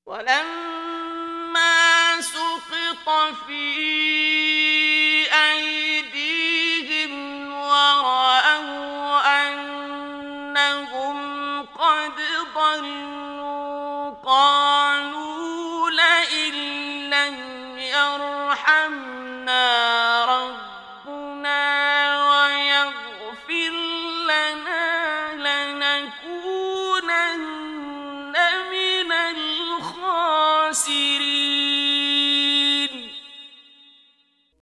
ولما سقط في أيديهم ورأوا أنهم قد ضلوا قالوا لئن لم يرحمنا ربنا ويغفر لنا لنكونن من الخاسرين